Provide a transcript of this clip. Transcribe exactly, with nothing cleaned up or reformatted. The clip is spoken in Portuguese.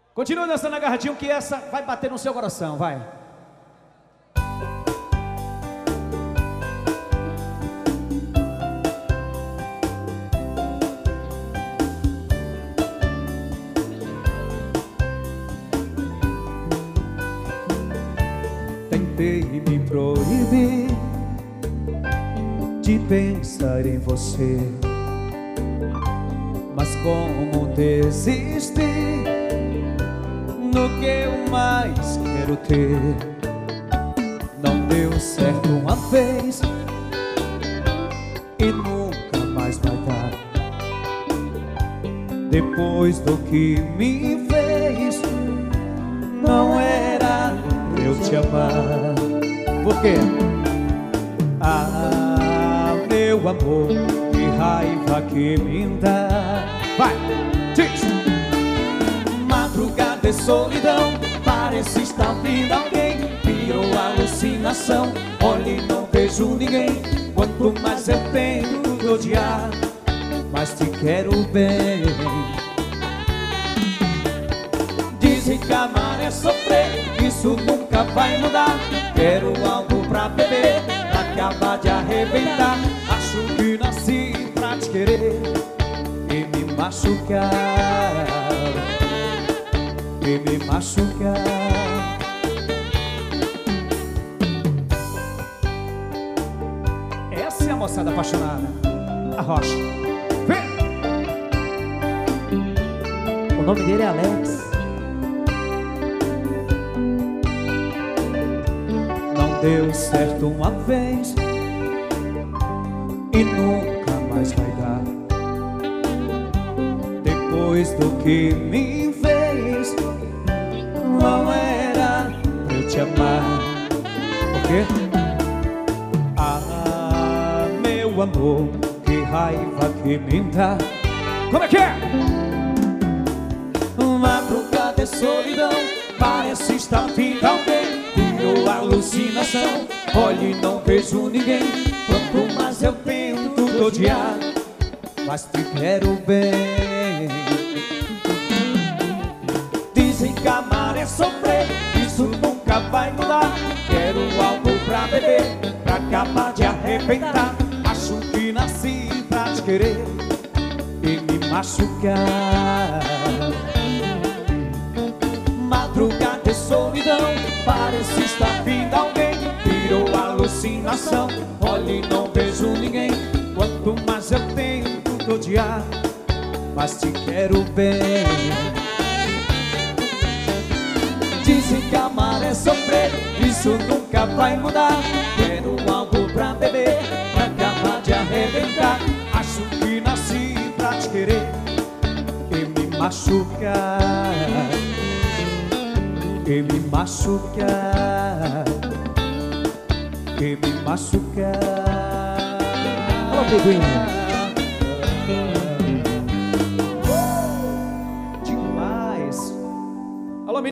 Continua dançando agarradinho que essa vai bater no seu coração, vai. Tentei me proibir de pensar em você, mas como desistir no que eu mais quero ter? Não deu certo uma vez e nunca mais vai dar. Depois do que me fez, não era eu te amar. Por quê? Ah, meu amor, que raiva que me dá. Vai, diz! Madrugada e solidão, parece estar vindo alguém. Virou alucinação, olhe e não vejo ninguém. Quanto mais eu tento te odiar, mais te quero bem. Dizem que amar é sofrer, isso nunca vai mudar. Quero algo pra beber, pra acabar de arrebentar. Acho que nasci pra te querer e me machucar, e me machucar. Essa é a moçada apaixonada. A Rocha. Vem! O nome dele é Alex. Não deu certo uma vez e nunca mais vai dar. Depois do que me fez, não era pra eu te amar. Por quê? Ah, meu amor, que raiva que me dá. Como é que é? Madrugada é solidão, parece estar vindo alguém. Virou alucinação, olhe e não vejo ninguém. Quanto mais eu tento te odiar, mais te quero bem. Dizem que amar é sofrer, isso nunca vai mudar. Quero algo pra beber, pra acabar de arrebentar. Acho que nasci pra te querer e me machucar. Madrugada e solidão, parece estar vindo alguém. Virou alucinação, olhe e não vejo ninguém. Quanto mais eu tento te odiar, mais te quero bem. Dizem que amar é sofrer, isso nunca vai mudar. Quero algo pra beber, pra acabar de arrebentar. Acho que nasci pra te querer e me machucar, e me machucar, e me machucar. Ô, Pedrinho.